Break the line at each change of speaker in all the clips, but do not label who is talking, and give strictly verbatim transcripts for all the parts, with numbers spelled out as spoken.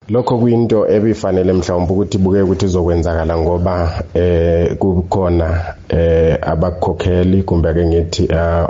Lokho kuyinto ebifanele mhlawumbe ukuthi buke ukuthi izokwenzakala ngoba eh kukhona eh abakhokheli kumbe ke ngithi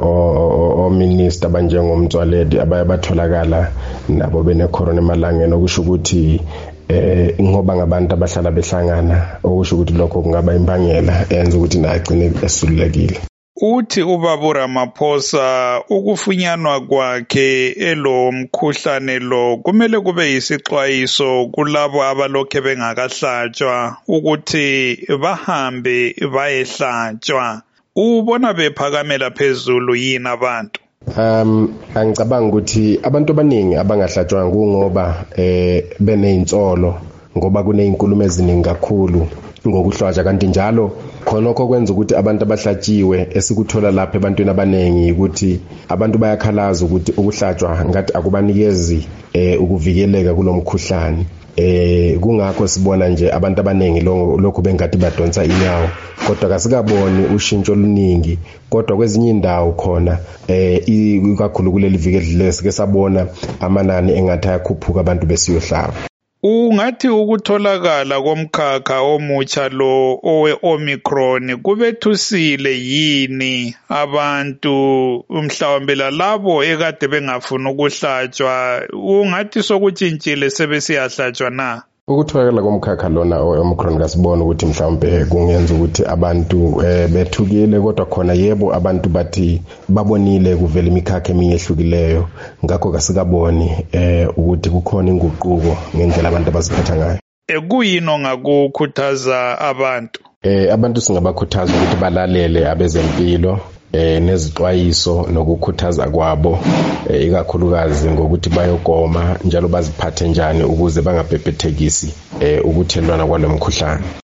o minister abanjengomtswaledi abayabatholakala nabo bene corona emalangeni okusho ukuthi eh ngoba ngabantu abahlala behlangana okusho ukuthi lokho kungaba imbangela enza ukuthi naye agcine esululekile.
Uthi ubaba Ramaphosa ukufunyanwa kwakhe elo mkhuhlane lo kumele kube yisixwayiso kulabo abalokhe bengakahlatshwa ukuthi bahambe bayehlatshwa. Ubona bephakamela phezulu yini abantu?
Um angicabanga ukuthi abantu abaningi abangahlatshwanga kungoba eh beneyintsolo ngoba kuneinkulumo eziningi kakhulu ngokuhlwaja kanti njalo khonokho kwenza ukuthi abantu abahlatshiwe esikuthola lapha ebantwini abanengi ukuthi abantu bayakhalaza ukuthi ukuhlatshwa ngathi akubanikezi eh ukuvikeleka kulomkhuhlane. Eh kungakho sibona nje abantu abanengi lokho bengathi badonsa inyawo kodwa kasikaboni ushintsho oluningi kodwa kwezinye indawo khona eh ikakhulu kuleli viki edlule sike sabona amanani engathi ayakhuphuka abantu besiyohlaba.
Ungathi ukutholakala komkhakha omutsha lo owe Omicron kubethusile yini abantu mhlawumbe labo ekade bengafuna ukuhlatshwa ungathi sokutshintshile sebesiyahlatshwa na?
Ukutholakala komkhakha lona owe-Omicron kasibona ukuthi mhlawumbe kungenza ukuthi abantu eh, bethukile kodwa khona yebo abantu bathi babonile kuvela imikhakha eminye ehlukileyo ngakho kasikaboni eh, ukuthi kukhona inguquko ngendlela abantu abaziphatha ngayo.
Ekuyini ongakukhuthaza abantu?
Eh abantu singabakhuthaza ukuthi balalele abezempilo eh nezixwayiso nokukhuthaza kwabo eh, ikakhulukazi ngokuthi bayogoma njalo baziphathe njani ukuze bangabhebhethekisi eh ukuthelwana kwalomkhuhlane.